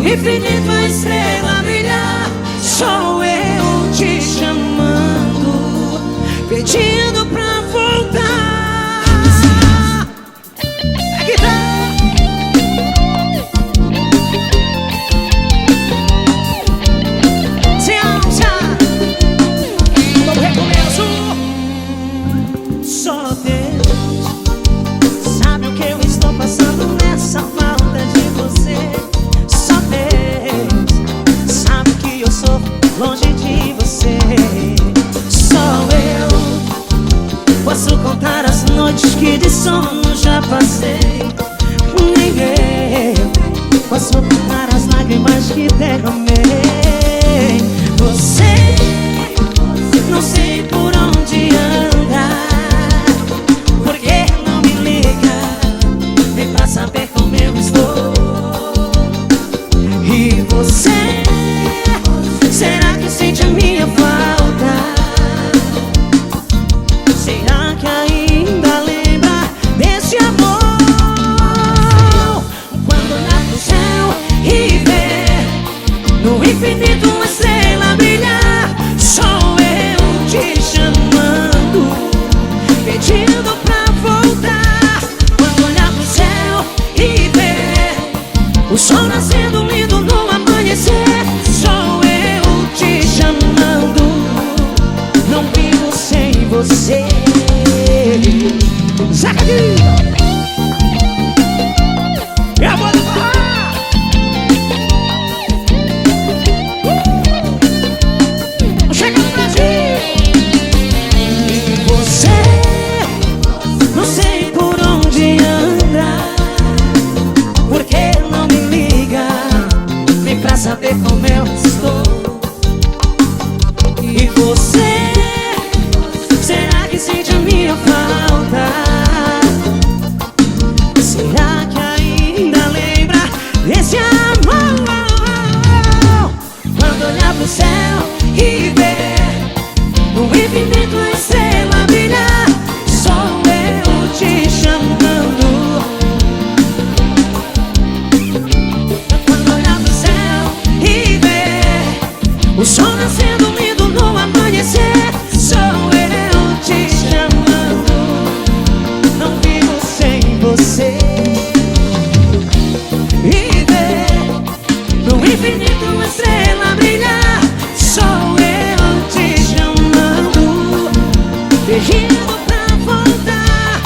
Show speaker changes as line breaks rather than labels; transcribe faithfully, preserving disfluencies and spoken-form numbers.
infinito a estrela brilhar. Sou eu te chamando, pedindo pra voltar. É que tá. Se acha, novo recomeço. Só Deus sabe o que eu estou passando nessa falta de você. Só Deus sabe que eu sou longe de você. Só eu posso contar as noites que de sono já passei. Nem eu posso contar as lágrimas que derramei. Você, não sei por onde anda, porque não me liga, vem pra saber como eu estou. E você, será que sente a minha falta? Será que ainda lembra desse amor? Quando olhar pro céu e ver no infinito uma estrela brilhar, sou eu te chamando, pedindo pra voltar. Quando olhar pro céu e ver o sol nascendo lindo no amanhecer, sou eu te chamando, não vivo sem você. Saca aqui! É a voz do forró! Chega no Brasil! E você, não sei por onde anda, porque não me liga, vem pra saber como eu estou. E você, será que sente a minha falta? Será que ainda lembra desse amor? Quando olhar pro céu e ver no infinito a estrela brilhar, sou eu te chamando. Quando olhar pro céu e ver o sol nascendo lindo no amanhecer, sou eu te chamando, não vivo sem você. E ver no infinito